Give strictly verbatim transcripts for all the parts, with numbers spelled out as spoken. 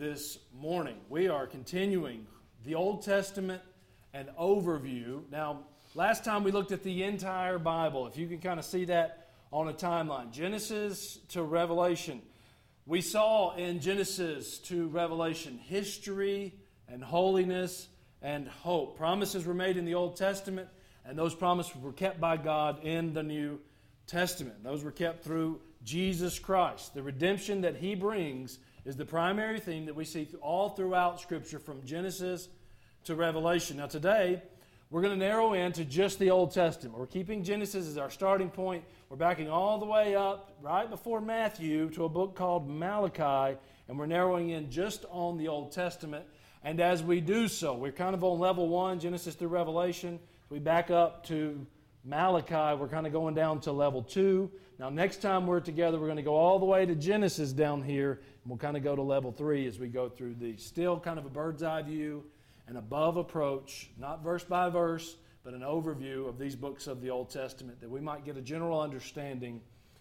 this morning. We are continuing the Old Testament and overview. Now, last time we looked at the entire Bible. If you can kind of see that on a timeline. Genesis to Revelation. We saw in Genesis to Revelation history and holiness and hope. Promises were made in the Old Testament, and those promises were kept by God in the New Testament. Those were kept through Jesus Christ. The redemption that He brings is the primary theme that we see all throughout Scripture from Genesis to Revelation. Now today, we're going to narrow in to just the Old Testament. We're keeping Genesis as our starting point. We're backing all the way up right before Matthew to a book called Malachi, and we're narrowing in just on the Old Testament. And as we do so, we're kind of on level one, Genesis through Revelation. We back up to Malachi, we're kind of going down to level two. Now next time we're together, we're going to go all the way to Genesis down here, and we'll kind of go to level three as we go through these. Still kind of a bird's eye view, an above approach, not verse by verse, but an overview of these books of the Old Testament, that we might get a general understanding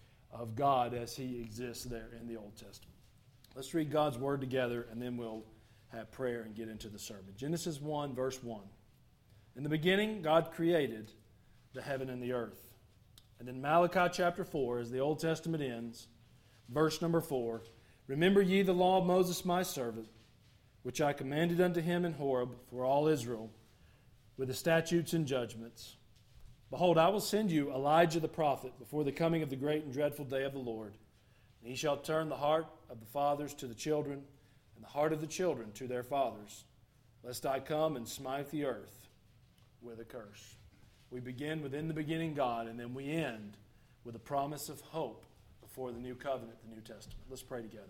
of God as He exists there in the Old Testament. Let's read God's Word together, and then we'll have prayer and get into the sermon. Genesis one, verse one. In the beginning, God created the heaven and the earth. And then Malachi chapter four, as the Old Testament ends, verse number four, Remember ye the law of Moses my servant, which I commanded unto him in Horeb for all Israel, with the statutes and judgments. Behold, I will send you Elijah the prophet before the coming of the great and dreadful day of the Lord. And he shall turn the heart of the fathers to the children, and the heart of the children to their fathers, lest I come and smite the earth with a curse. We begin with in the beginning God, and then we end with a promise of hope before the new covenant, the New Testament. Let's pray together.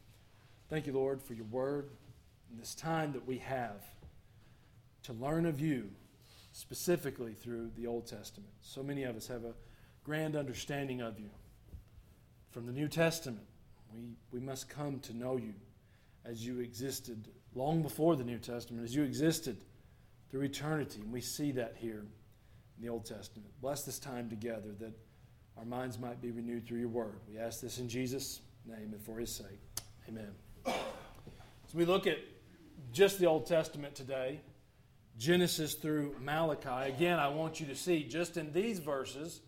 Thank you, Lord, for your word and this time that we have to learn of you, specifically through the Old Testament. So many of us have a grand understanding of you. From the New Testament, we, we must come to know you as you existed long before the New Testament, as you existed through eternity. And we see that here in the Old Testament. Bless this time together that our minds might be renewed through your word. We ask this in Jesus' name and for his sake. Amen. As we look at just the Old Testament today, Genesis through Malachi, again, I want you to see just in these verses,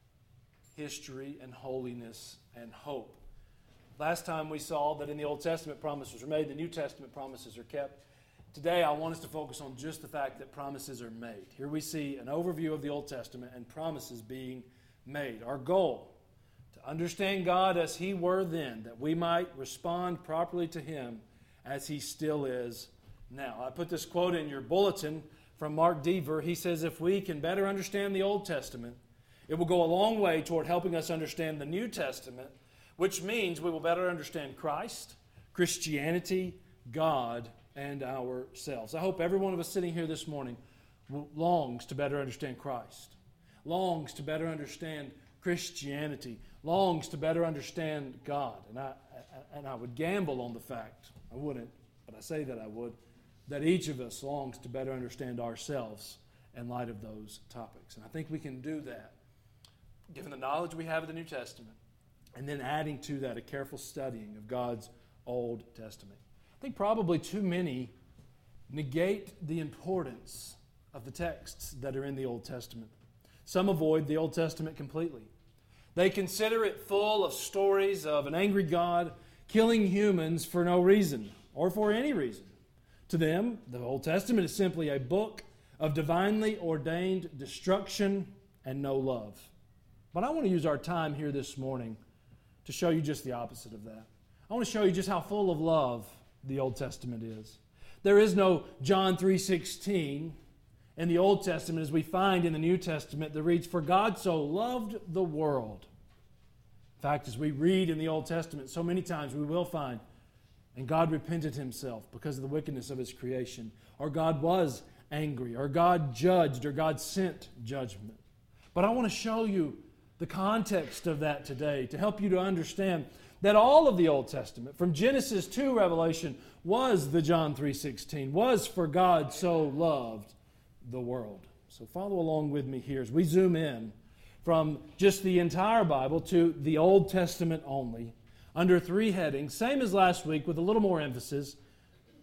history and holiness and hope. Last time we saw that in the Old Testament promises were made, the New Testament promises are kept. Today I want us to focus on just the fact that promises are made. Here we see an overview of the Old Testament and promises being made. Our goal, to understand God as He were then, that we might respond properly to Him as He still is now. I put this quote in your bulletin from Mark Dever. He says, if we can better understand the Old Testament, it will go a long way toward helping us understand the New Testament, which means we will better understand Christ, Christianity, God, and ourselves. I hope every one of us sitting here this morning longs to better understand Christ, longs to better understand Christianity, longs to better understand God. And I, and I would gamble on the fact, I wouldn't, but I say that I would, that each of us longs to better understand ourselves in light of those topics. And I think we can do that, given the knowledge we have of the New Testament, and then adding to that a careful studying of God's Old Testament. I think probably too many negate the importance of the texts that are in the Old Testament. Some avoid the Old Testament completely. They consider it full of stories of an angry God killing humans for no reason or for any reason. To them, the Old Testament is simply a book of divinely ordained destruction and no love. But I want to use our time here this morning to show you just the opposite of that. I want to show you just how full of love the Old Testament is. There is no John three sixteen in the Old Testament as we find in the New Testament that reads, For God so loved the world. In fact, as we read in the Old Testament, so many times we will find, and God repented Himself because of the wickedness of His creation, or God was angry, or God judged, or God sent judgment. But I want to show you the context of that today to help you to understand that all of the Old Testament, from Genesis to Revelation, was the John three sixteen, was for God so loved the world. So follow along with me here as we zoom in from just the entire Bible to the Old Testament only, under three headings, same as last week with a little more emphasis,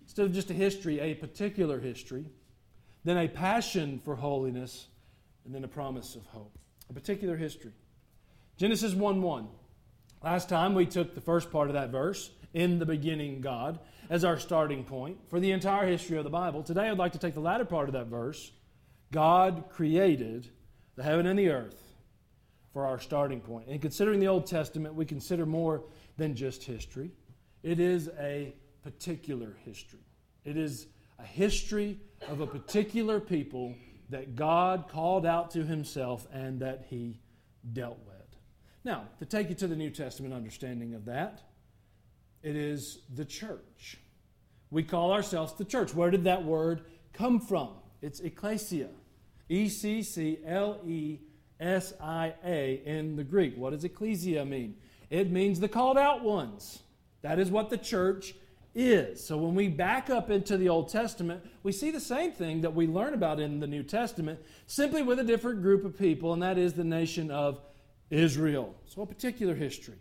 instead of just a history, a particular history, then a passion for holiness, and then a promise of hope. A particular history. Genesis one one. Last time we took the first part of that verse, in the beginning God, as our starting point for the entire history of the Bible. Today I'd like to take the latter part of that verse, God created the heaven and the earth, for our starting point. And considering the Old Testament, we consider more than just history. It is a particular history. It is a history of a particular people that God called out to Himself and that He dealt with. Now, to take you to the New Testament understanding of that, it is the church. We call ourselves the church. Where did that word come from? It's ecclesia. E C C L E S I A in the Greek. What does ecclesia mean? It means the called out ones. That is what the church is. So when we back up into the Old Testament, we see the same thing that we learn about in the New Testament, simply with a different group of people, and that is the nation of Israel. So a particular history.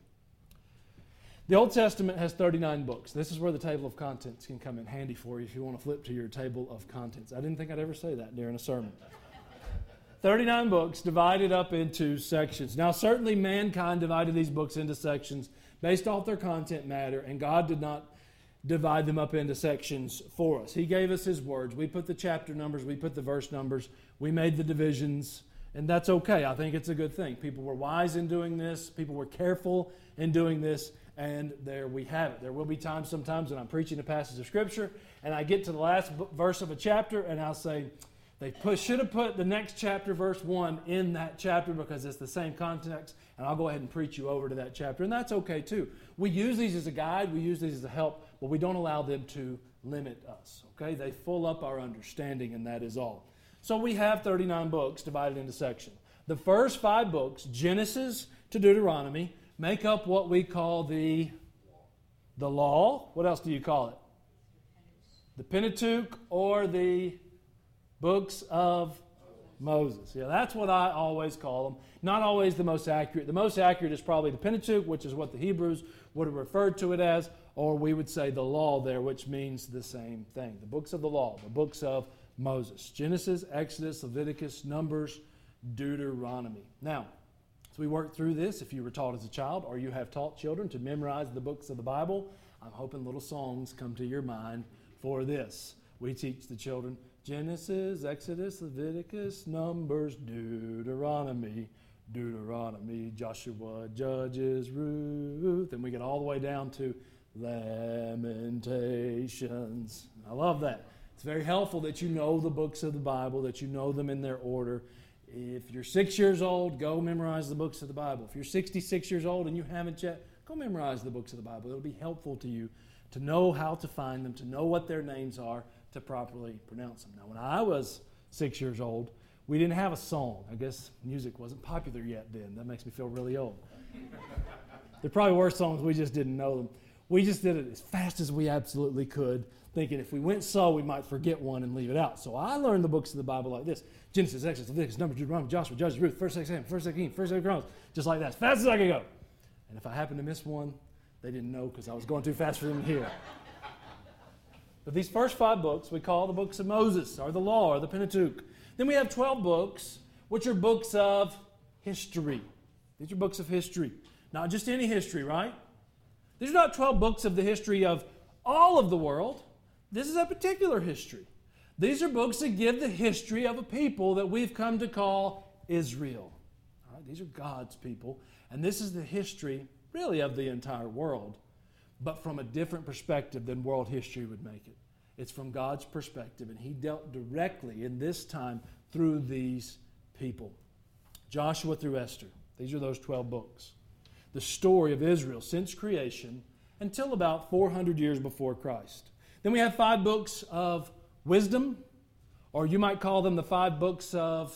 The Old Testament has thirty-nine books. This is where the table of contents can come in handy for you if you want to flip to your table of contents. I didn't think I'd ever say that during a sermon. thirty-nine books divided up into sections. Now, certainly mankind divided these books into sections based off their content matter, and God did not divide them up into sections for us. He gave us His words. We put the chapter numbers, we put the verse numbers, we made the divisions, and that's okay. I think it's a good thing. People were wise in doing this. People were careful in doing this, and there we have it. There will be times sometimes when I'm preaching a passage of Scripture, and I get to the last verse of a chapter, and I'll say, they put, should have put the next chapter, verse one, in that chapter because it's the same context, and I'll go ahead and preach you over to that chapter, and that's okay too. We use these as a guide, we use these as a help, but we don't allow them to limit us, okay? They fill up our understanding, and that is all. So we have thirty-nine books divided into sections. The first five books, Genesis to Deuteronomy, make up what we call the, the law. What else do you call it? The Pentateuch, or the books of Moses. Yeah, that's what I always call them. Not always the most accurate. The most accurate is probably the Pentateuch, which is what the Hebrews would have referred to it as, or we would say the law there, which means the same thing. The books of the law, the books of Moses. Genesis, Exodus, Leviticus, Numbers, Deuteronomy. Now, as we work through this, if you were taught as a child or you have taught children to memorize the books of the Bible, I'm hoping little songs come to your mind for this. We teach the children Genesis, Exodus, Leviticus, Numbers, Deuteronomy, Deuteronomy, Joshua, Judges, Ruth, and we get all the way down to Lamentations. I love that. It's very helpful that you know the books of the Bible, that you know them in their order. If you're six years old, go memorize the books of the Bible. If you're sixty-six years old and you haven't yet, go memorize the books of the Bible. It'll be helpful to you to know how to find them, to know what their names are, to properly pronounce them. Now, when I was six years old, we didn't have a song. I guess music wasn't popular yet then. That makes me feel really old. There probably were songs, we just didn't know them. We just did it as fast as we absolutely could, thinking if we went slow, we might forget one and leave it out. So I learned the books of the Bible like this. Genesis, Exodus, Leviticus, Numbers, Deuteronomy, Joshua, Judges, Ruth, First, Second Samuel, First, Second Kings, First, Second Chronicles, just like that, as fast as I could go. And if I happened to miss one, they didn't know because I was going too fast for them to hear. But these first five books we call the books of Moses, or the law, or the Pentateuch. Then we have twelve books, which are books of history. These are books of history. Not just any history, right? These are not twelve books of the history of all of the world. This is a particular history. These are books that give the history of a people that we've come to call Israel. All right? These are God's people. And this is the history, really, of the entire world, but from a different perspective than world history would make it. It's from God's perspective, and He dealt directly in this time through these people. Joshua through Esther. These are those twelve books. The story of Israel since creation until about four hundred years before Christ. Then we have five books of wisdom, or you might call them the five books of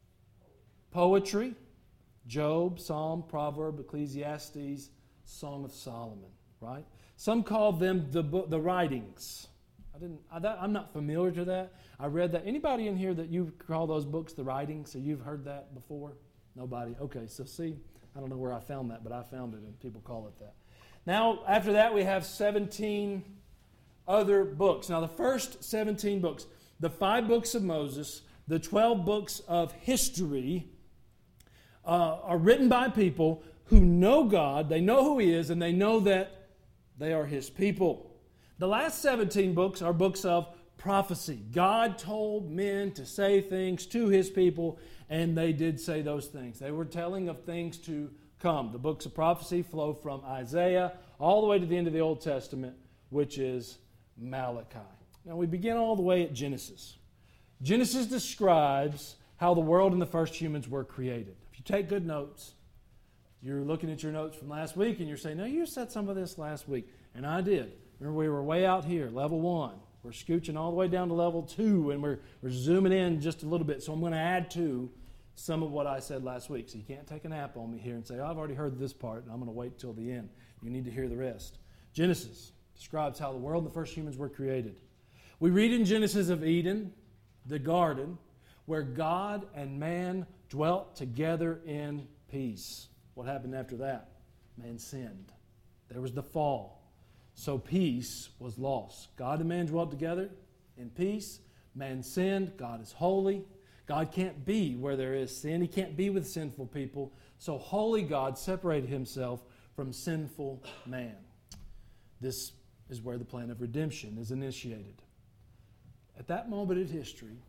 poetry. Job, Psalm, Proverb, Ecclesiastes, Song of Solomon, right? Some call them the book, the writings. I didn't. I, that, I'm not familiar to that. I read that. Anybody in here that you call those books the writings? So you've heard that before? Nobody. Okay. So see, I don't know where I found that, but I found it, and people call it that. Now, after that, we have seventeen other books. Now, the first seventeen books, the five books of Moses, the twelve books of history, uh, are written by people who know God, they know who He is, and they know that they are His people. The last seventeen books are books of prophecy. God told men to say things to His people, and they did say those things. They were telling of things to come. The books of prophecy flow from Isaiah all the way to the end of the Old Testament, which is Malachi. Now we begin all the way at Genesis. Genesis describes how the world and the first humans were created. If you take good notes, you're looking at your notes from last week and you're saying, no, you said some of this last week. And I did. Remember, we were way out here, level one. We're scooching all the way down to level two, and we're, we're zooming in just a little bit. So I'm going to add to some of what I said last week. So you can't take a nap on me here and say, oh, I've already heard this part, and I'm going to wait till the end. You need to hear the rest. Genesis describes how the world and the first humans were created. We read in Genesis of Eden, the garden, where God and man dwelt together in peace. What happened after that? Man sinned. There was the fall. So peace was lost. God and man dwelt together in peace. Man sinned. God is holy. God can't be where there is sin. He can't be with sinful people. So holy God separated Himself from sinful man. This is where the plan of redemption is initiated. At that moment in history,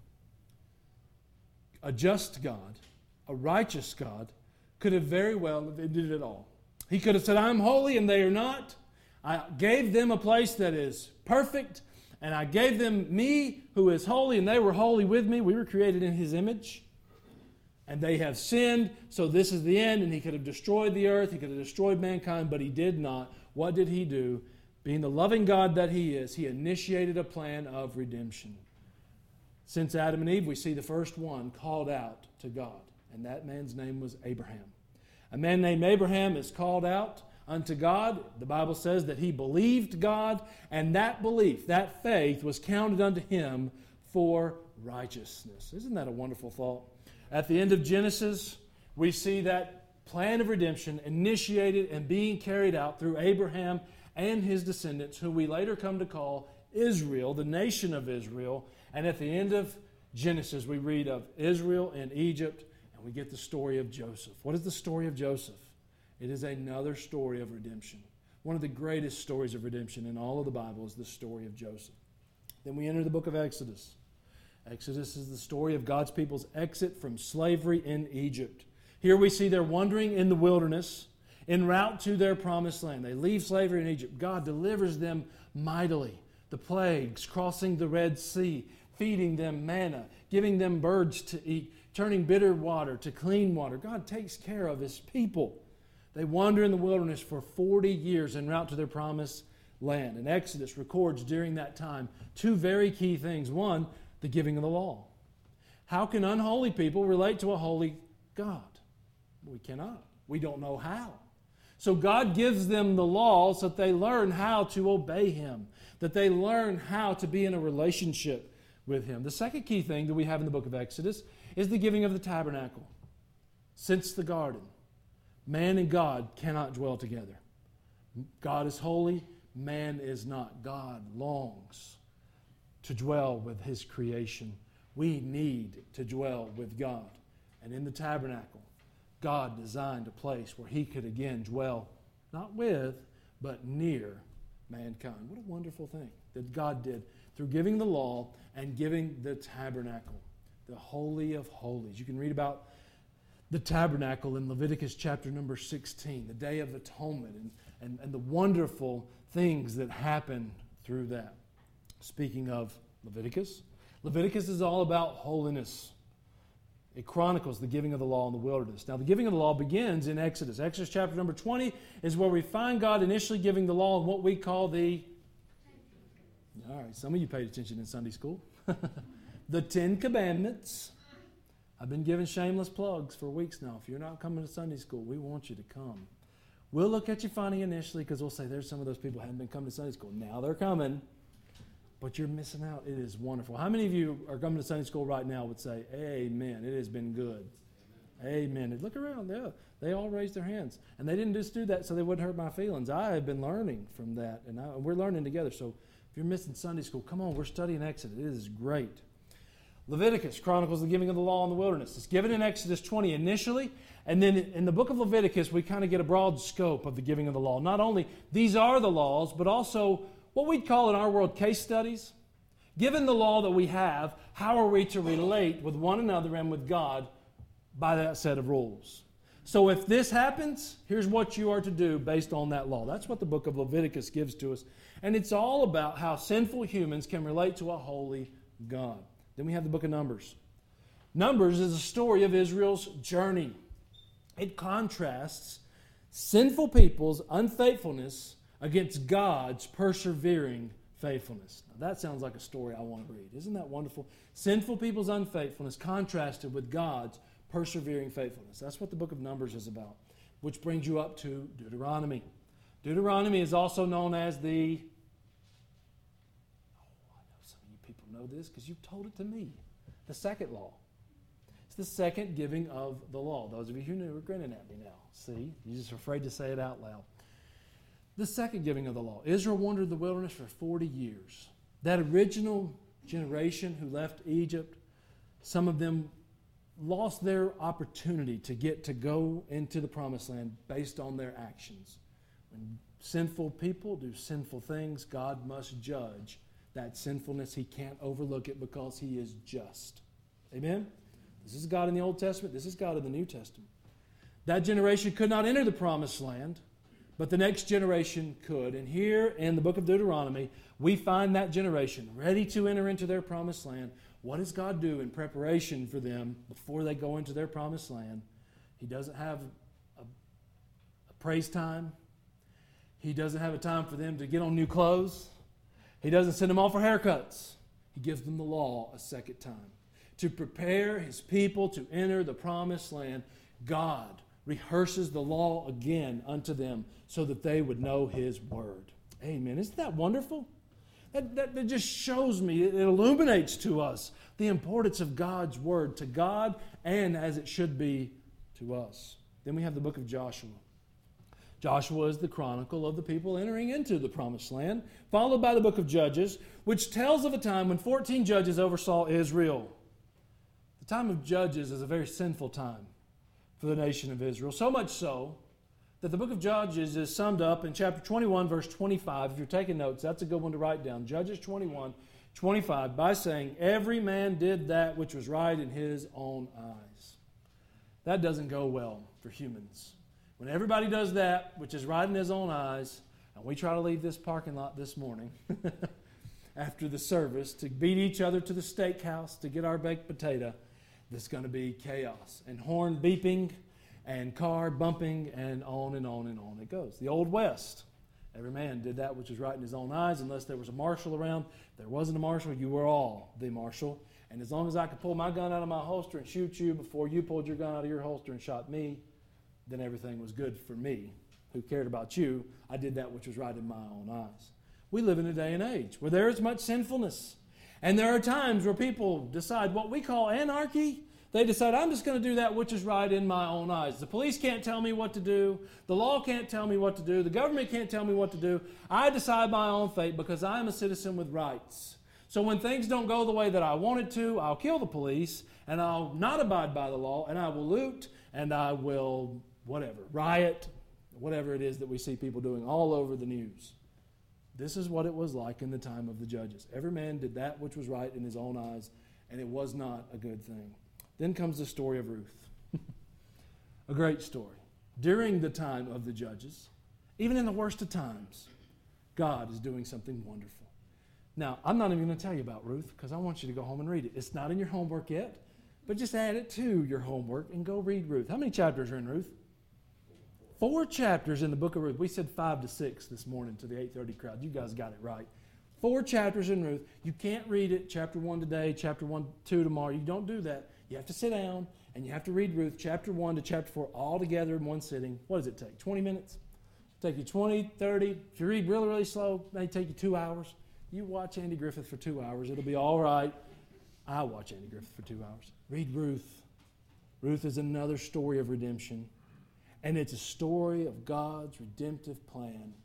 a just God, a righteous God, could have very well have ended it all. He could have said, I'm holy and they are not. I gave them a place that is perfect, and I gave them me who is holy, and they were holy with me. We were created in His image. And they have sinned, so this is the end, and He could have destroyed the earth. He could have destroyed mankind, but He did not. What did He do? Being the loving God that He is, He initiated a plan of redemption. Since Adam and Eve, we see the first one called out to God, and that man's name was Abraham. A man named Abraham is called out unto God. The Bible says that he believed God, and that belief, that faith, was counted unto him for righteousness. Isn't that a wonderful thought? At the end of Genesis, we see that plan of redemption initiated and being carried out through Abraham and his descendants, who we later come to call Israel, the nation of Israel. And at the end of Genesis, we read of Israel and Egypt, and we get the story of Joseph. What is the story of Joseph? It is another story of redemption. One of the greatest stories of redemption in all of the Bible is the story of Joseph. Then we enter the book of Exodus. Exodus is the story of God's people's exit from slavery in Egypt. Here we see they're wandering in the wilderness en route to their promised land. They leave slavery in Egypt. God delivers them mightily. The plagues, crossing the Red Sea, feeding them manna, giving them birds to eat, turning bitter water to clean water. God takes care of His people. They wander in the wilderness for forty years en route to their promised land. And Exodus records during that time two very key things. One, the giving of the law. How can unholy people relate to a holy God? We cannot. We don't know how. So God gives them the law so that they learn how to obey Him, that they learn how to be in a relationship with Him. The second key thing that we have in the book of Exodus is the giving of the tabernacle. Since the garden, man and God cannot dwell together. God is holy, man is not. God longs to dwell with His creation. We need to dwell with God. And in the tabernacle, God designed a place where He could again dwell, not with, but near mankind. What a wonderful thing that God did through giving the law and giving the tabernacle, the Holy of Holies. You can read about the tabernacle in Leviticus chapter number sixteen, the Day of Atonement, and, and, and the wonderful things that happen through that. Speaking of Leviticus, Leviticus is all about holiness. It chronicles the giving of the law in the wilderness. Now, the giving of the law begins in Exodus. Exodus chapter number twenty is where we find God initially giving the law in what we call the... All right, some of you paid attention in Sunday school. The Ten Commandments. I've been giving shameless plugs for weeks now. If you're not coming to Sunday school, we want you to come. We'll look at you funny initially because we'll say there's some of those people who haven't been coming to Sunday school. Now they're coming. But you're missing out. It is wonderful. How many of you are coming to Sunday school right now would say, amen, it has been good. Amen. Amen. Look around. Yeah, they all raised their hands. And they didn't just do that so they wouldn't hurt my feelings. I have been learning from that, and I, we're learning together. So If you're missing Sunday school, come on, we're studying Exodus. It is great. Leviticus chronicles the giving of the law in the wilderness. It's given in Exodus twenty initially, and then in the book of Leviticus, we kind of get a broad scope of the giving of the law. Not only these are the laws, but also what we'd call in our world case studies. Given the law that we have, how are we to relate with one another and with God by that set of rules? So if this happens, here's what you are to do based on that law. That's what the book of Leviticus gives to us. And it's all about how sinful humans can relate to a holy God. Then we have the book of Numbers. Numbers is a story of Israel's journey. It contrasts sinful people's unfaithfulness against God's persevering faithfulness. Now, that sounds like a story I want to read. Isn't that wonderful? Sinful people's unfaithfulness contrasted with God's persevering faithfulness. That's what the book of Numbers is about, which brings you up to Deuteronomy. Deuteronomy is also known as the, oh, I know some of you people know this because you've told it to me, the second law. It's the second giving of the law. Those of you who knew are grinning at me now. See, you're just afraid to say it out loud. The second giving of the law. Israel wandered the wilderness for forty years. That original generation who left Egypt, some of them lost their opportunity to get to go into the promised land based on their actions. When sinful people do sinful things, God must judge that sinfulness. He can't overlook it because He is just. Amen? This is God in the Old Testament. This is God in the New Testament. That generation could not enter the promised land, but the next generation could. And here in the book of Deuteronomy, we find that generation ready to enter into their promised land. What does God do in preparation for them before they go into their promised land? He doesn't have a, a praise time. He doesn't have a time for them to get on new clothes. He doesn't send them off for haircuts. He gives them the law a second time. To prepare His people to enter the promised land, God rehearses the law again unto them so that they would know His word. Amen. Isn't that wonderful? That, that, that just shows me, it, it illuminates to us the importance of God's word to God and as it should be to us. Then we have the book of Joshua. Joshua is the chronicle of the people entering into the promised land, followed by the book of Judges, which tells of a time when fourteen judges oversaw Israel. The time of Judges is a very sinful time for the nation of Israel, so much so that the book of Judges is summed up in chapter twenty-one, verse twenty-five. If you're taking notes, that's a good one to write down. Judges twenty-one, twenty-five, by saying, every man did that which was right in his own eyes. That doesn't go well for humans. When everybody does that which is right in his own eyes, and we try to leave this parking lot this morning after the service to beat each other to the steakhouse to get our baked potato, there's going to be chaos and horn beeping and car bumping and on and on and on it goes. The Old West. Every man did that which was right in his own eyes unless there was a marshal around. If there wasn't a marshal, you were all the marshal. And as long as I could pull my gun out of my holster and shoot you before you pulled your gun out of your holster and shot me, then everything was good for me. Who cared about you? I did that which was right in my own eyes. We live in a day and age where there is much sinfulness. And there are times where people decide what we call anarchy. They decide, I'm just going to do that which is right in my own eyes. The police can't tell me what to do. The law can't tell me what to do. The government can't tell me what to do. I decide my own fate because I'm a citizen with rights. So when things don't go the way that I wanted to, I'll kill the police, and I'll not abide by the law, and I will loot, and I will whatever, riot, whatever it is that we see people doing all over the news. This is what it was like in the time of the judges. Every man did that which was right in his own eyes, and it was not a good thing. Then comes the story of Ruth. A great story. During the time of the judges, even in the worst of times, God is doing something wonderful. Now, I'm not even going to tell you about Ruth because I want you to go home and read it. It's not in your homework yet, but just add it to your homework and go read Ruth. How many chapters are in Ruth? Four chapters in the book of Ruth. We said five to six this morning to the eight thirty crowd. You guys got it right. Four chapters in Ruth. You can't read it, chapter one today, chapter one, two tomorrow. You don't do that. You have to sit down and you have to read Ruth, chapter one to chapter four, all together in one sitting. What does it take? twenty minutes? It'll take you twenty, thirty. If you read really, really slow, it may take you two hours. You watch Andy Griffith for two hours. It'll be all right. I watch Andy Griffith for two hours. Read Ruth. Ruth is another story of redemption. And it's a story of God's redemptive plan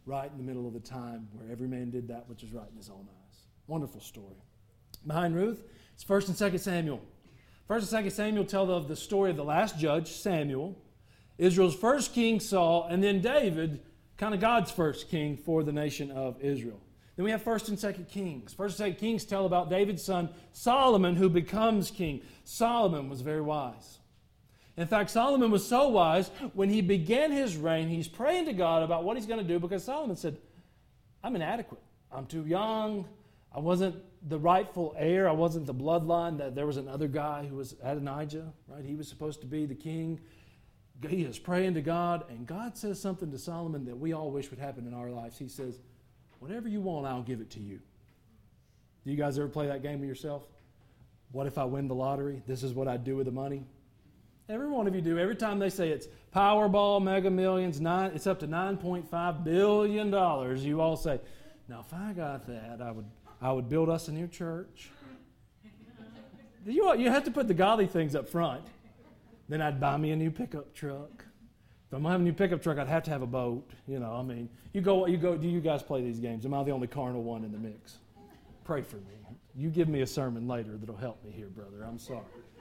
right in the middle of the time where every man did that which was right in his own eyes. Wonderful story. Behind Ruth, it's First and Second Samuel. First and Second Samuel tell of the story of the last judge, Samuel, Israel's first king, Saul, and then David, kind of God's first king for the nation of Israel. Then we have First and Second Kings. First and Second Kings tell about David's son, Solomon, who becomes king. Solomon was very wise. In fact, Solomon was so wise, when he began his reign, he's praying to God about what he's going to do, because Solomon said, I'm inadequate. I'm too young. I wasn't the rightful heir. I wasn't the bloodline. That there was another guy who was Adonijah, right? He was supposed to be the king. He is praying to God, and God says something to Solomon that we all wish would happen in our lives. He says, whatever you want, I'll give it to you. Do you guys ever play that game with yourself? What if I win the lottery? This is what I'd do with the money. Every one of you do. Every time they say it's Powerball, Mega Millions, nine, it's up to nine point five billion dollars, you all say, now if I got that, I would I would build us a new church. You, you have to put the godly things up front. Then I'd buy me a new pickup truck. If I'm going to have a new pickup truck, I'd have to have a boat. You know, I mean, you go, you go. Do you guys play these games? Am I the only carnal one in the mix? Pray for me. You give me a sermon later that'll help me here, brother. I'm sorry.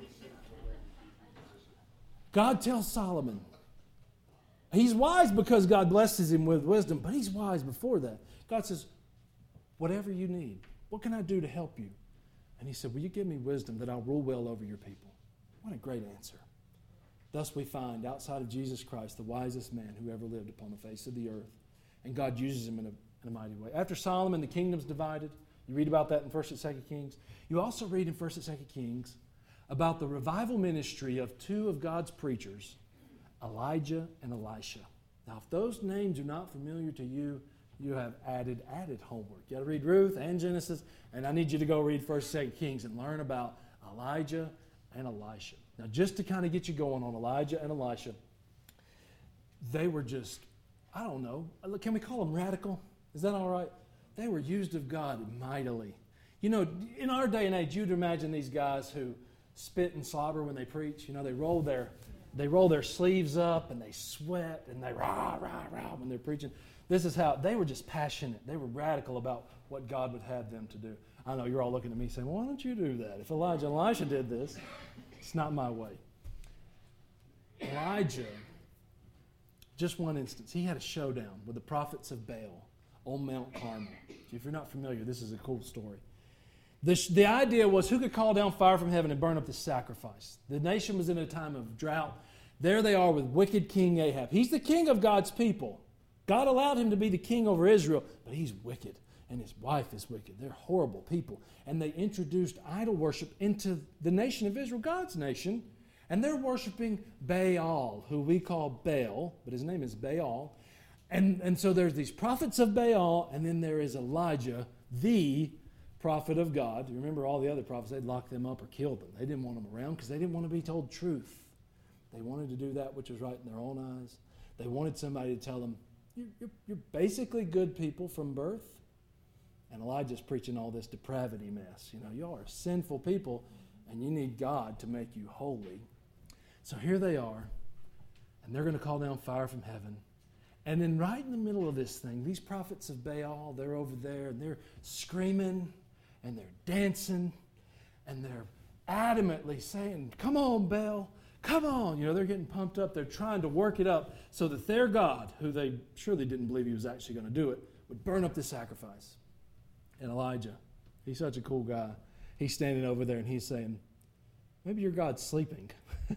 God tells Solomon, he's wise because God blesses him with wisdom, but he's wise before that. God says, whatever you need, what can I do to help you? And he said, will you give me wisdom that I'll rule well over your people? What a great answer. Thus we find, outside of Jesus Christ, the wisest man who ever lived upon the face of the earth. And God uses him in a, in a mighty way. After Solomon, the kingdom's divided. You read about that in First and Second Kings. You also read in First and Second Kings about the revival ministry of two of God's preachers, Elijah and Elisha. Now, if those names are not familiar to you, you have added, added homework. You got to read Ruth and Genesis, and I need you to go read First and Second Kings and learn about Elijah and Elisha. Now, just to kind of get you going on Elijah and Elisha, they were just, I don't know, can we call them radical? Is that all right? They were used of God mightily. You know, in our day and age, you'd imagine these guys who spit and slobber when they preach. You know, they roll their they roll their sleeves up and they sweat and they rah, rah, rah when they're preaching. This is how, they were just passionate. They were radical about what God would have them to do. I know you're all looking at me saying, well, why don't you do that? If Elijah and Elisha did this, it's not my way. Elijah, just one instance, he had a showdown with the prophets of Baal on Mount Carmel. If you're not familiar, this is a cool story. The, the idea was who could call down fire from heaven and burn up the sacrifice. The nation was in a time of drought. There they are with wicked King Ahab. He's the king of God's people. God allowed him to be the king over Israel, but he's wicked, and his wife is wicked. They're horrible people. And they introduced idol worship into the nation of Israel, God's nation, and they're worshiping Baal, who we call Baal, but his name is Baal. And, and so there's these prophets of Baal, and then there is Elijah, the prophet of God. You remember all the other prophets, they'd lock them up or kill them. They didn't want them around because they didn't want to be told truth. They wanted to do that which was right in their own eyes. They wanted somebody to tell them, you're, you're, you're basically good people from birth. And Elijah's preaching all this depravity mess. You know, y'all are sinful people, and you need God to make you holy. So here they are, and they're going to call down fire from heaven. And then right in the middle of this thing, these prophets of Baal, they're over there, and they're screaming, and they're dancing, and they're adamantly saying, come on, Baal, come on. You know, they're getting pumped up. They're trying to work it up so that their God, who they surely didn't believe he was actually going to do it, would burn up the sacrifice. And Elijah, he's such a cool guy. He's standing over there, and he's saying, maybe your God's sleeping.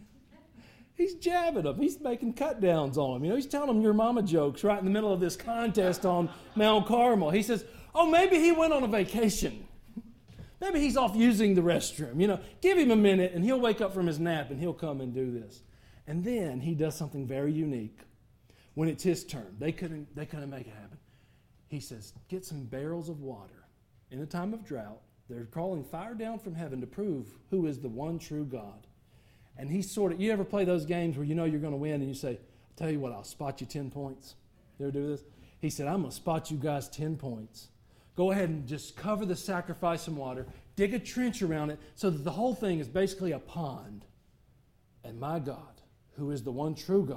He's jabbing them. He's making cut downs on them. You know, he's telling them your mama jokes right in the middle of this contest on Mount Carmel. He says, oh, maybe he went on a vacation. Maybe he's off using the restroom. You know, give him a minute and he'll wake up from his nap and he'll come and do this. And then he does something very unique. When it's his turn, they couldn't, they couldn't make it happen. He says, get some barrels of water. In a time of drought, they're calling fire down from heaven to prove who is the one true God. And he sort of, you ever play those games where you know you're going to win and you say, I'll tell you what, I'll spot you ten points. You ever do this? He said, I'm going to spot you guys ten points. Go ahead and just cover the sacrifice in water, dig a trench around it so that the whole thing is basically a pond. And my God, who is the one true God,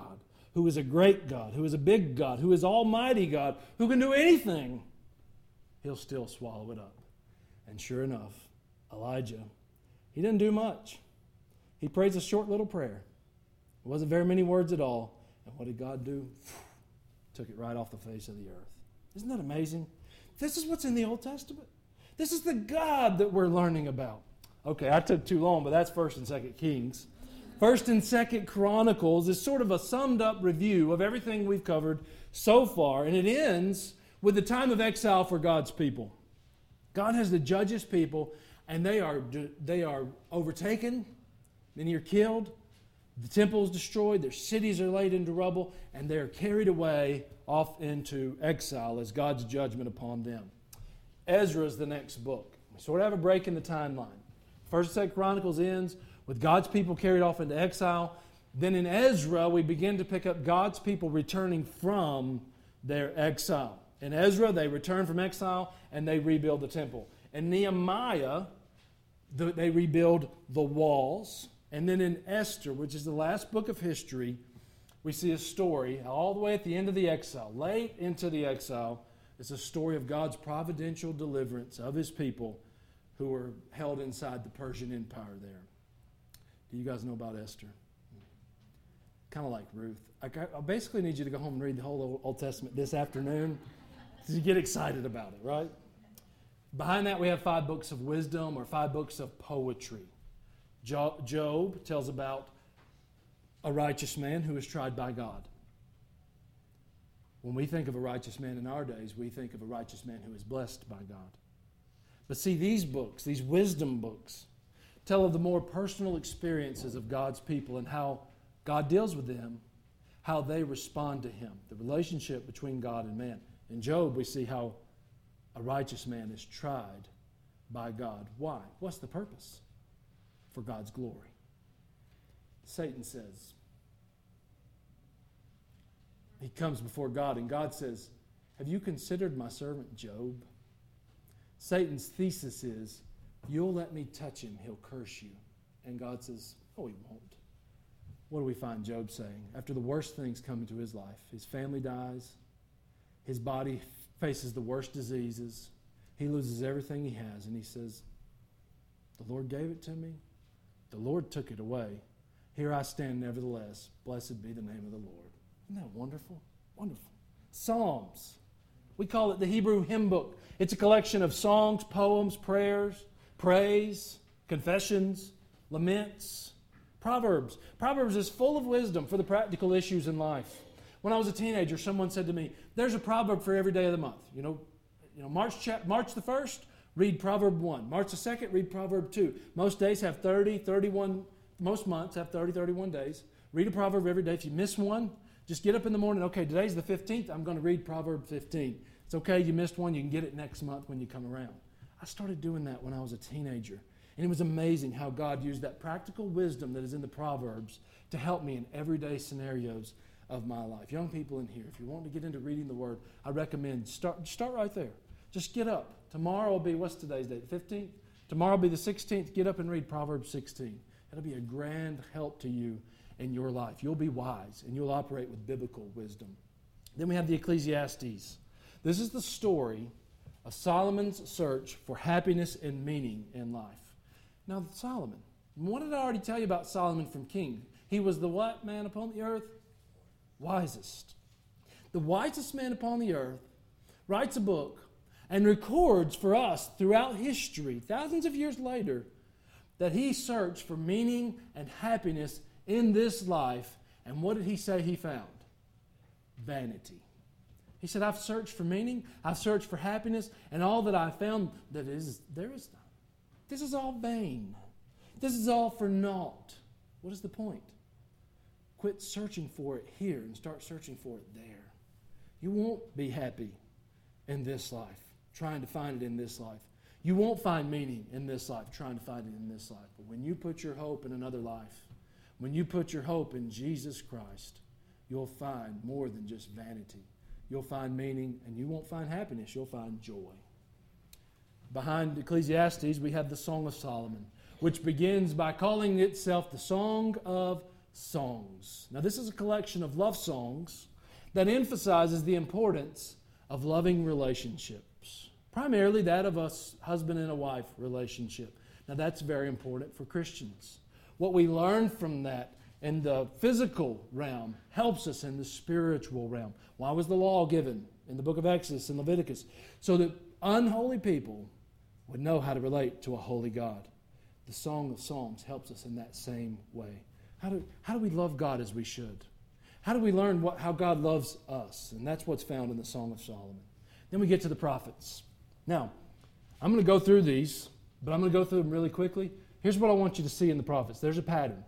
who is a great God, who is a big God, who is almighty God, who can do anything, He'll still swallow it up. And sure enough, Elijah, he didn't do much. He prays a short little prayer. It wasn't very many words at all. And what did God do? Took it right off the face of the earth. Isn't that amazing? This is what's in the Old Testament. This is the God that we're learning about. Okay, I took too long, but that's First and Second Kings. First and Second Chronicles is sort of a summed up review of everything we've covered so far, and it ends with the time of exile for God's people. God has to judge His people, and they are they are overtaken, many are killed, the temple is destroyed, their cities are laid into rubble, and they are carried away off into exile as God's judgment upon them. Ezra is the next book. We sort of have a break in the timeline. First and Second Chronicles ends with God's people carried off into exile. Then in Ezra, we begin to pick up God's people returning from their exile. In Ezra, they return from exile and they rebuild the temple. In Nehemiah, they rebuild the walls. And then in Esther, which is the last book of history, we see a story all the way at the end of the exile, late into the exile. It's a story of God's providential deliverance of His people who were held inside the Persian Empire there. Do you guys know about Esther? Kind of like Ruth. I basically need you to go home and read the whole Old Testament this afternoon so you get excited about it, right? Behind that, we have five books of wisdom or five books of poetry. Job tells about a righteous man who is tried by God. When we think of a righteous man in our days, we think of a righteous man who is blessed by God. But see, these books, these wisdom books, tell of the more personal experiences of God's people and how God deals with them, how they respond to Him, the relationship between God and man. In Job, we see how a righteous man is tried by God. Why? What's the purpose? For God's glory. Satan says, he comes before God and God says, have you considered my servant Job? Satan's thesis is, you'll let me touch him, he'll curse you. And God says, oh, he won't. What do we find Job saying? After the worst things come into his life, his family dies, his body faces the worst diseases, he loses everything he has, and he says, the Lord gave it to me, the Lord took it away. Here I stand nevertheless, blessed be the name of the Lord. Isn't that wonderful? Wonderful. Psalms. We call it the Hebrew hymn book. It's a collection of songs, poems, prayers, praise, confessions, laments, Proverbs. Proverbs is full of wisdom for the practical issues in life. When I was a teenager, someone said to me, there's a proverb for every day of the month. You know, you know, March, March the first, read Proverb one. March the second, read Proverb two. Most days have thirty, thirty-one, most months have thirty, thirty-one days. Read a proverb every day. If you miss one, just get up in the morning. Okay, today's the fifteenth. I'm going to read Proverb fifteen. It's okay, you missed one. You can get it next month when you come around. I started doing that when I was a teenager. And it was amazing how God used that practical wisdom that is in the Proverbs to help me in everyday scenarios of my life. Young people in here, if you want to get into reading the Word, I recommend start start right there. Just get up. Tomorrow will be, what's today's date? fifteenth? Tomorrow will be the sixteenth. Get up and read Proverbs sixteen. It'll be a grand help to you in your life. You'll be wise and you'll operate with biblical wisdom. Then we have the Ecclesiastes. This is the story of Solomon's search for happiness and meaning in life. Now, Solomon, what did I already tell you about Solomon from King? He was the what man upon the earth? Wisest. The wisest man upon the earth writes a book and records for us throughout history, thousands of years later, that he searched for meaning and happiness in this life. And what did he say he found? Vanity. He said, I've searched for meaning, I've searched for happiness, and all that I found that is there is none. This is all vain. This is all for naught. What is the point? Quit searching for it here and start searching for it there. You won't be happy in this life, trying to find it in this life. You won't find meaning in this life, trying to find it in this life. But when you put your hope in another life, when you put your hope in Jesus Christ, you'll find more than just vanity. You'll find meaning, and you won't find happiness. You'll find joy. Behind Ecclesiastes, we have the Song of Solomon, which begins by calling itself the Song of Songs. Now, this is a collection of love songs that emphasizes the importance of loving relationships, primarily that of a husband and a wife relationship. Now, that's very important for Christians. What we learn from that in the physical realm helps us in the spiritual realm. Why was the law given in the book of Exodus and Leviticus? So that unholy people would know how to relate to a holy God. The Song of Psalms helps us in that same way. How do, how do we love God as we should? How do we learn what, how God loves us? And that's what's found in the Song of Solomon. Then we get to the prophets. Now, I'm going to go through these, but I'm going to go through them really quickly. Here's what I want you to see in the prophets. There's a pattern.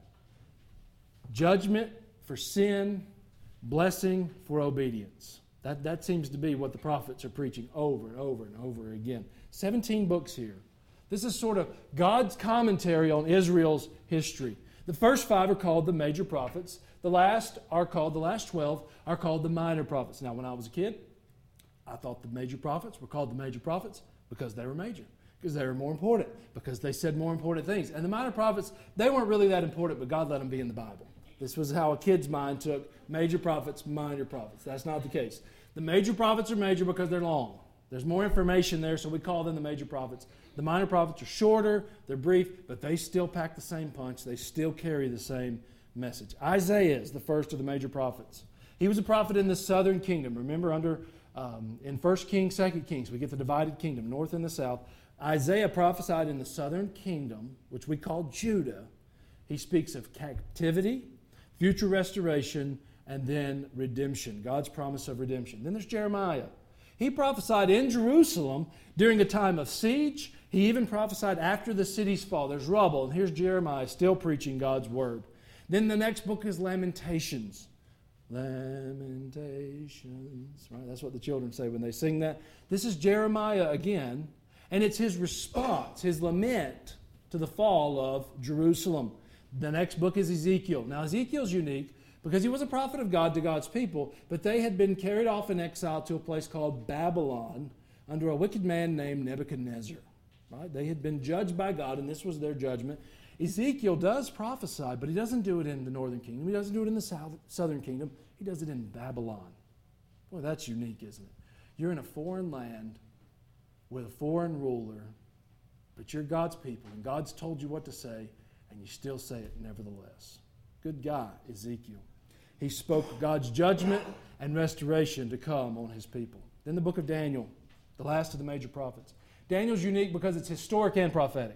Judgment for sin, blessing for obedience. That, that seems to be what the prophets are preaching over and over and over again. seventeen books here. This is sort of God's commentary on Israel's history. The first five are called the major prophets. The last are called, the last twelve are called the minor prophets. Now, when I was a kid, I thought the major prophets were called the major prophets because they were major, because they were more important, because they said more important things. And the minor prophets, they weren't really that important, but God let them be in the Bible. This was how a kid's mind took major prophets, minor prophets. That's not the case. The major prophets are major because they're long. There's more information there, so we call them the major prophets. The minor prophets are shorter, they're brief, but they still pack the same punch. They still carry the same message. Isaiah is the first of the major prophets. He was a prophet in the southern kingdom. Remember, under um, in First Kings, Second Kings, we get the divided kingdom, north and the south. Isaiah prophesied in the southern kingdom, which we call Judah. He speaks of captivity, future restoration, and then redemption, God's promise of redemption. Then there's Jeremiah. He prophesied in Jerusalem during a time of siege. He even prophesied after the city's fall. There's rubble, and here's Jeremiah still preaching God's word. Then the next book is Lamentations. Lamentations, right? That's what the children say when they sing that. This is Jeremiah again, and it's his response, his lament to the fall of Jerusalem. The next book is Ezekiel. Now, Ezekiel's unique because he was a prophet of God to God's people, but they had been carried off in exile to a place called Babylon under a wicked man named Nebuchadnezzar. Right? They had been judged by God, and this was their judgment. Ezekiel does prophesy, but he doesn't do it in the northern kingdom. He doesn't do it in the south, southern kingdom. He does it in Babylon. Boy, that's unique, isn't it? You're in a foreign land with a foreign ruler, but you're God's people, and God's told you what to say, and you still say it nevertheless. Good guy, Ezekiel. He spoke God's judgment and restoration to come on his people. Then the book of Daniel, the last of the major prophets. Daniel's unique because it's historic and prophetic.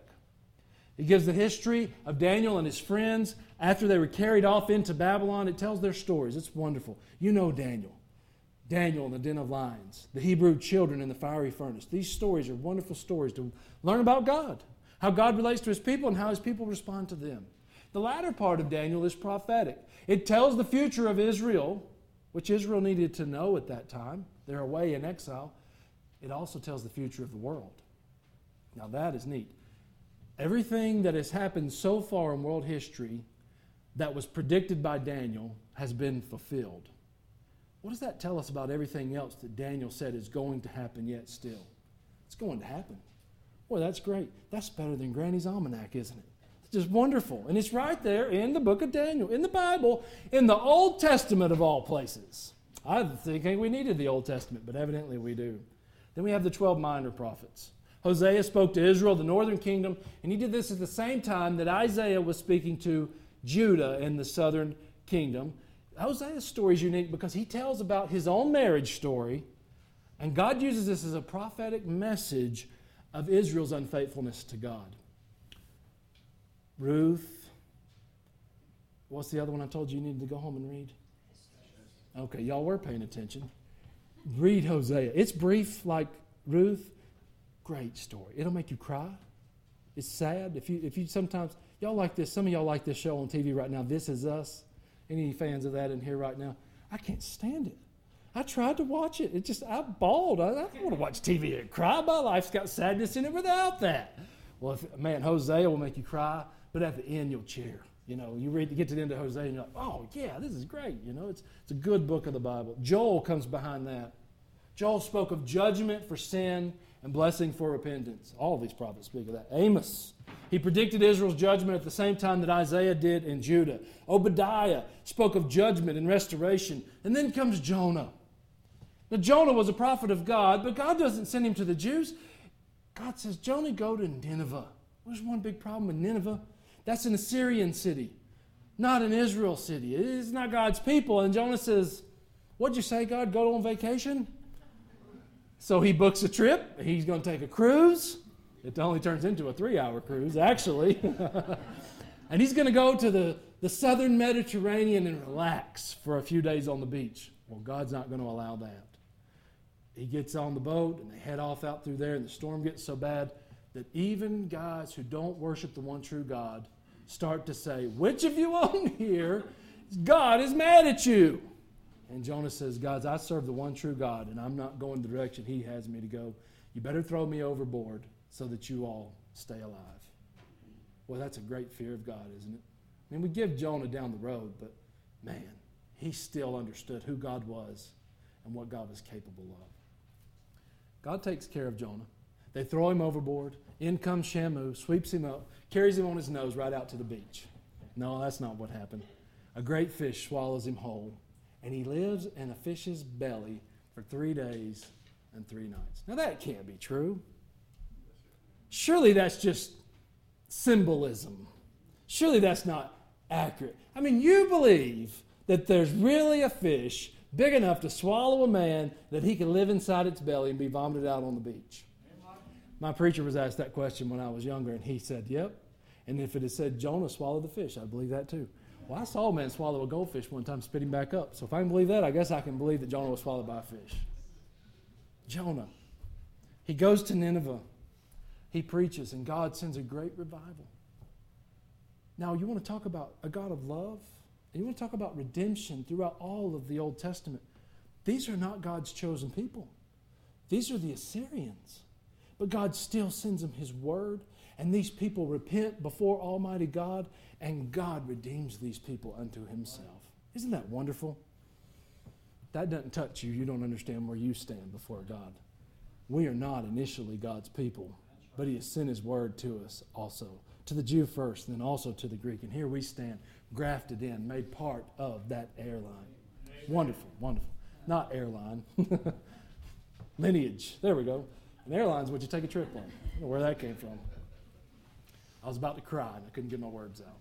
It gives the history of Daniel and his friends after they were carried off into Babylon. It tells their stories. It's wonderful. You know Daniel. Daniel in the den of lions. The Hebrew children in the fiery furnace. These stories are wonderful stories to learn about God, how God relates to his people and how his people respond to them. The latter part of Daniel is prophetic. It tells the future of Israel, which Israel needed to know at that time. They're away in exile. It also tells the future of the world. Now that is neat. Everything that has happened so far in world history that was predicted by Daniel has been fulfilled. What does that tell us about everything else that Daniel said is going to happen yet still? It's going to happen. Boy, that's great. That's better than Granny's Almanac, isn't it? It's just wonderful. And it's right there in the book of Daniel, in the Bible, in the Old Testament of all places. I didn't think we needed the Old Testament, but evidently we do. Then we have the twelve minor prophets. Hosea spoke to Israel, the northern kingdom, and he did this at the same time that Isaiah was speaking to Judah in the southern kingdom. Hosea's story is unique because he tells about his own marriage story, and God uses this as a prophetic message of Israel's unfaithfulness to God. Ruth. What's the other one I told you you needed to go home and read? Okay, y'all were paying attention. Read Hosea. It's brief like Ruth. Great story. It'll make you cry. It's sad. If you if you sometimes, y'all like this, some of y'all like this show on T V right now, This Is Us. Any fans of that in here right now? I can't stand it. I tried to watch it. It just, I bawled. I, I don't want to watch T V and cry. My life's got sadness in it without that. Well, if, man, Hosea will make you cry, but at the end you'll cheer. You know, you read, you get to the end of Hosea and you're like, oh, yeah, this is great. You know, it's, it's a good book of the Bible. Joel comes behind that. Joel spoke of judgment for sin and blessing for repentance. All of these prophets speak of that. Amos, he predicted Israel's judgment at the same time that Isaiah did in Judah. Obadiah spoke of judgment and restoration. And then comes Jonah. Now, Jonah was a prophet of God, but God doesn't send him to the Jews. God says, Jonah, go to Nineveh. There's one big problem with Nineveh. That's an Assyrian city, not an Israel city. It's not God's people. And Jonah says, what'd you say, God? Go on vacation? So he books a trip. He's going to take a cruise. It only turns into a three-hour cruise, actually. And he's going to go to the, the southern Mediterranean and relax for a few days on the beach. Well, God's not going to allow that. He gets on the boat, and they head off out through there, and the storm gets so bad that even guys who don't worship the one true God start to say, which of you on here, God is mad at you? And Jonah says, guys, I serve the one true God, and I'm not going the direction he has me to go. You better throw me overboard so that you all stay alive. Well, that's a great fear of God, isn't it? I mean, we give Jonah down the road, but man, he still understood who God was and what God was capable of. God takes care of Jonah. They throw him overboard. In comes Shamu, sweeps him up, carries him on his nose right out to the beach. No, that's not what happened. A great fish swallows him whole, and he lives in a fish's belly for three days and three nights. Now that can't be true. Surely that's just symbolism. Surely that's not accurate. I mean, you believe that there's really a fish big enough to swallow a man, that he can live inside its belly and be vomited out on the beach. My preacher was asked that question when I was younger, and he said, yep. And if it had said Jonah swallowed the fish, I'd believe that too. Well, I saw a man swallow a goldfish one time, spit him back up. So if I can believe that, I guess I can believe that Jonah was swallowed by a fish. Jonah. He goes to Nineveh. He preaches, and God sends a great revival. Now, you want to talk about a God of love? And you want to talk about redemption throughout all of the Old Testament. These are not God's chosen people. These are the Assyrians. But God still sends them His word, and these people repent before Almighty God, and God redeems these people unto Himself. Isn't that wonderful? That doesn't touch you. You don't understand where you stand before God. We are not initially God's people, but He has sent His word to us also. To the Jew first, and then also to the Greek. And here we stand, grafted in, made part of that airline. Wonderful, wonderful. Not airline. Lineage. There we go. An airline's what you take a trip on. I don't know where that came from. I was about to cry, and I couldn't get my words out.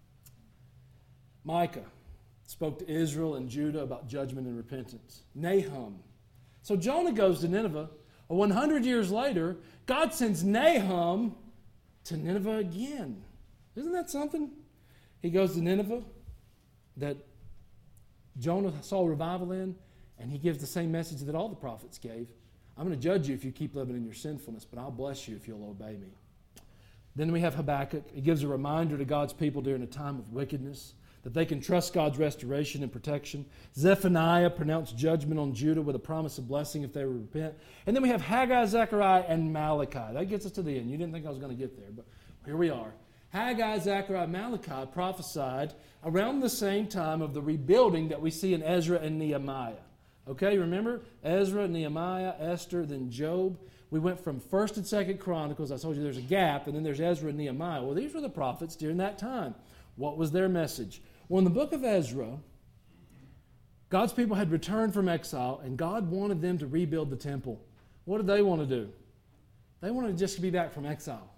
Micah spoke to Israel and Judah about judgment and repentance. Nahum. So Jonah goes to Nineveh. one hundred years later, God sends Nahum to Nineveh again. Isn't that something? He goes to Nineveh that Jonah saw revival in, and he gives the same message that all the prophets gave. I'm going to judge you if you keep living in your sinfulness, but I'll bless you if you'll obey me. Then we have Habakkuk. He gives a reminder to God's people during a time of wickedness that they can trust God's restoration and protection. Zephaniah pronounced judgment on Judah with a promise of blessing if they would repent. And then we have Haggai, Zechariah, and Malachi. That gets us to the end. You didn't think I was going to get there, but here we are. Haggai, Zechariah, Malachi prophesied around the same time of the rebuilding that we see in Ezra and Nehemiah. Okay, remember? Ezra, Nehemiah, Esther, then Job. We went from First and Second Chronicles. I told you there's a gap, and then there's Ezra and Nehemiah. Well, these were the prophets during that time. What was their message? Well, in the book of Ezra, God's people had returned from exile, and God wanted them to rebuild the temple. What did they want to do? They wanted to just be back from exile.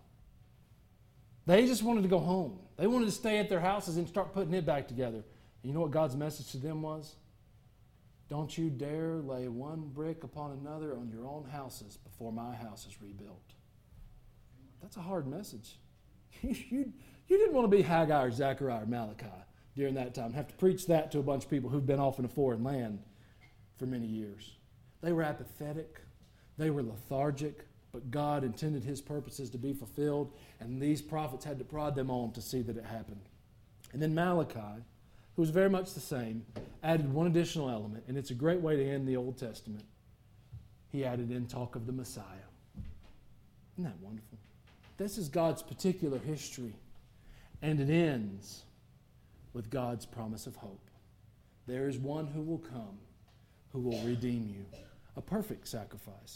They just wanted to go home. They wanted to stay at their houses and start putting it back together. And you know what God's message to them was? Don't you dare lay one brick upon another on your own houses before my house is rebuilt. That's a hard message. you, you, you didn't want to be Haggai or Zechariah or Malachi during that time. Have to preach that to a bunch of people who've been off in a foreign land for many years. They were apathetic. They were lethargic. But God intended His purposes to be fulfilled, and these prophets had to prod them on to see that it happened. And then Malachi, who was very much the same, added one additional element, and it's a great way to end the Old Testament. He added in talk of the Messiah. Isn't that wonderful? This is God's particular history, and it ends with God's promise of hope. There is one who will come, who will redeem you. A perfect sacrifice.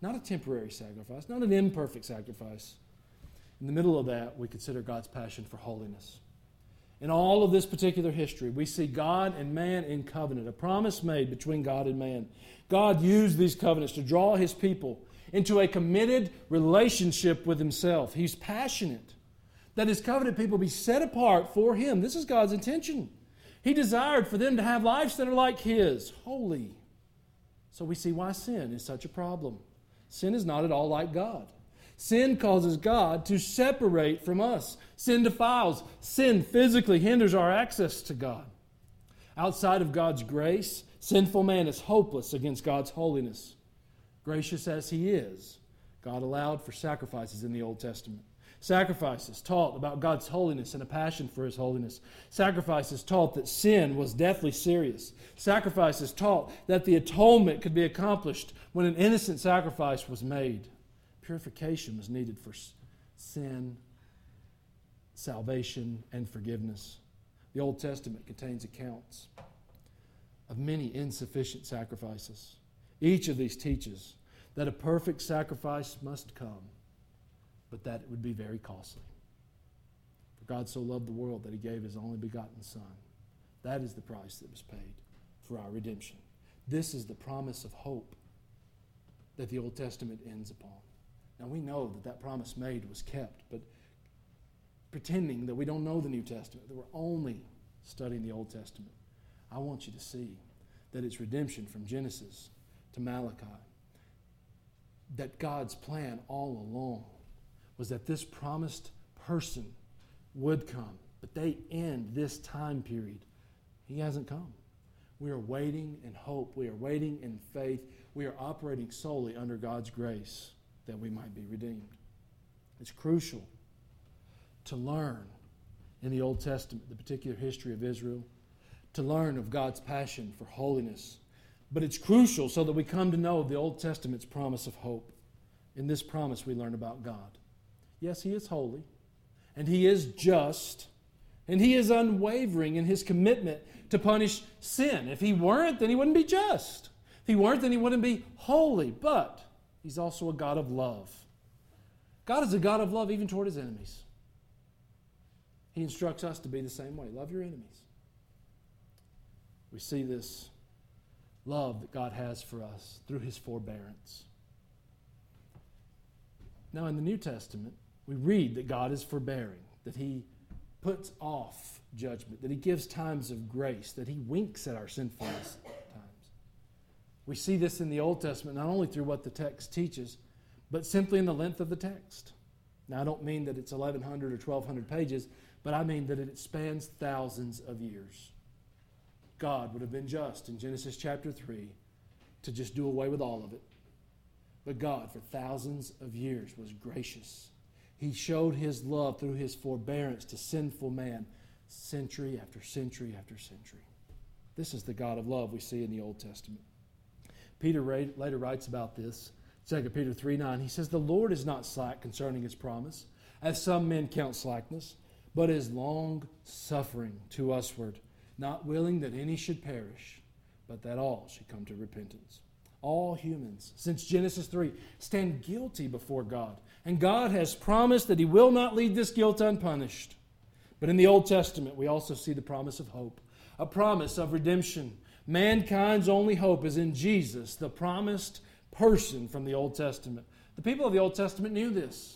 Not a temporary sacrifice, not an imperfect sacrifice. In the middle of that, we consider God's passion for holiness. In all of this particular history, we see God and man in covenant, a promise made between God and man. God used these covenants to draw His people into a committed relationship with Himself. He's passionate that His covenant people be set apart for Him. This is God's intention. He desired for them to have lives that are like His, holy. So we see why sin is such a problem. Sin is not at all like God. Sin causes God to separate from us. Sin defiles. Sin physically hinders our access to God. Outside of God's grace, sinful man is hopeless against God's holiness. Gracious as He is, God allowed for sacrifices in the Old Testament. Sacrifices taught about God's holiness and a passion for His holiness. Sacrifices taught that sin was deathly serious. Sacrifices taught that the atonement could be accomplished when an innocent sacrifice was made. Purification was needed for sin, salvation, and forgiveness. The Old Testament contains accounts of many insufficient sacrifices. Each of these teaches that a perfect sacrifice must come, but that it would be very costly. For God so loved the world that He gave His only begotten Son. That is the price that was paid for our redemption. This is the promise of hope that the Old Testament ends upon. Now we know that that promise made was kept, but pretending that we don't know the New Testament, that we're only studying the Old Testament, I want you to see that it's redemption from Genesis to Malachi. That God's plan all along was that this promised person would come, but they end this time period. He hasn't come. We are waiting in hope. We are waiting in faith. We are operating solely under God's grace that we might be redeemed. It's crucial to learn in the Old Testament the particular history of Israel, to learn of God's passion for holiness. But it's crucial so that we come to know the Old Testament's promise of hope. In this promise we learn about God. Yes, He is holy, and He is just, and He is unwavering in His commitment to punish sin. If He weren't, then He wouldn't be just. If He weren't, then He wouldn't be holy. But He's also a God of love. God is a God of love even toward His enemies. He instructs us to be the same way. Love your enemies. We see this love that God has for us through His forbearance. Now in the New Testament, we read that God is forbearing, that He puts off judgment, that He gives times of grace, that He winks at our sinfulness times. We see this in the Old Testament not only through what the text teaches, but simply in the length of the text. Now I don't mean that it's eleven hundred or twelve hundred pages, but I mean that it spans thousands of years. God would have been just in Genesis chapter three to just do away with all of it. But God, for thousands of years, was gracious. He showed His love through His forbearance to sinful man century after century after century. This is the God of love we see in the Old Testament. Peter later writes about this. Second Peter three nine, he says, "The Lord is not slack concerning His promise, as some men count slackness, but is long-suffering to usward, not willing that any should perish, but that all should come to repentance." All humans, since Genesis three, stand guilty before God. And God has promised that He will not leave this guilt unpunished. But in the Old Testament, we also see the promise of hope, a promise of redemption. Mankind's only hope is in Jesus, the promised person from the Old Testament. The people of the Old Testament knew this.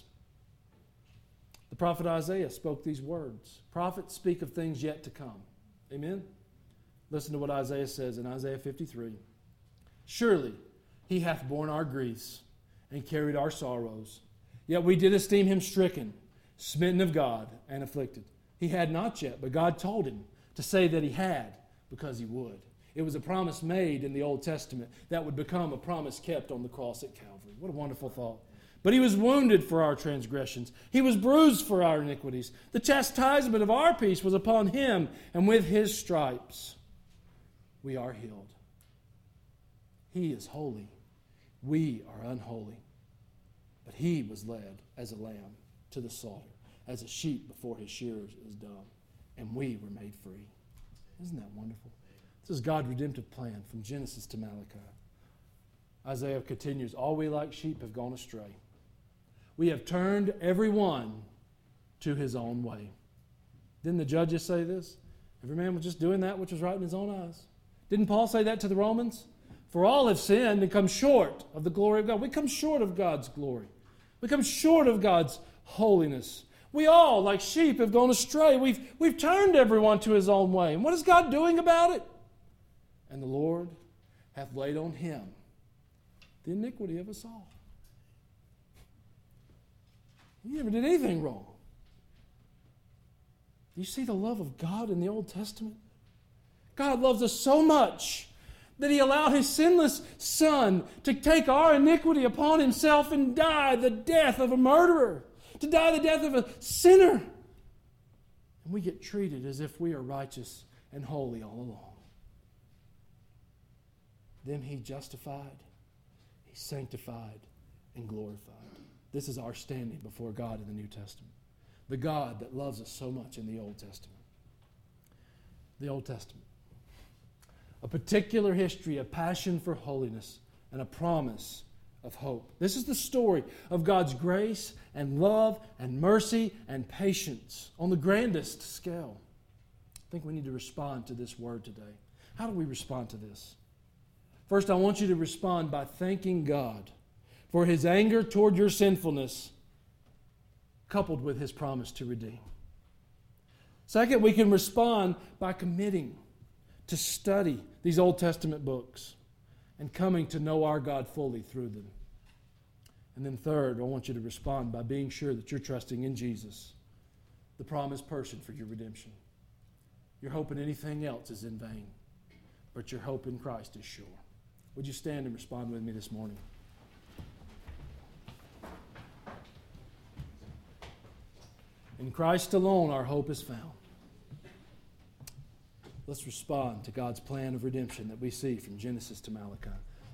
The prophet Isaiah spoke these words. Prophets speak of things yet to come. Amen? Listen to what Isaiah says in Isaiah fifty-three. "Surely He hath borne our griefs and carried our sorrows. Yet we did esteem Him stricken, smitten of God, and afflicted." He had not yet, but God told him to say that He had, because He would. It was a promise made in the Old Testament that would become a promise kept on the cross at Calvary. What a wonderful thought. "But He was wounded for our transgressions. He was bruised for our iniquities. The chastisement of our peace was upon Him, and with His stripes we are healed." He is holy. We are unholy. But He was led as a lamb to the slaughter, as a sheep before his shearers is dumb, and we were made free. Isn't that wonderful? This is God's redemptive plan from Genesis to Malachi. Isaiah continues, all we like sheep have gone astray. We have turned every one to his own way. Didn't the judges say this? Every man was just doing that which was right in his own eyes. Didn't Paul say that to the Romans? For all have sinned and come short of the glory of God. We come short of God's glory. We come short of God's holiness. We all, like sheep, have gone astray. We've, we've turned everyone to his own way. And what is God doing about it? And the Lord hath laid on him the iniquity of us all. He never did anything wrong. Do you see the love of God in the Old Testament? God loves us so much that He allowed His sinless Son to take our iniquity upon Himself and die the death of a murderer, to die the death of a sinner. And we get treated as if we are righteous and holy all along. Then He justified, He sanctified, and glorified. This is our standing before God in the New Testament. The God that loves us so much in the Old Testament. The Old Testament. A particular history, a passion for holiness, and a promise of hope. This is the story of God's grace and love and mercy and patience on the grandest scale. I think we need to respond to this word today. How do we respond to this? First, I want you to respond by thanking God for His anger toward your sinfulness, coupled with His promise to redeem. Second, we can respond by committing to study these Old Testament books and coming to know our God fully through them. And then third, I want you to respond by being sure that you're trusting in Jesus, the promised person for your redemption. Your hope in anything else is in vain, but your hope in Christ is sure. Would you stand and respond with me this morning? In Christ alone our hope is found. Let's respond to God's plan of redemption that we see from Genesis to Malachi.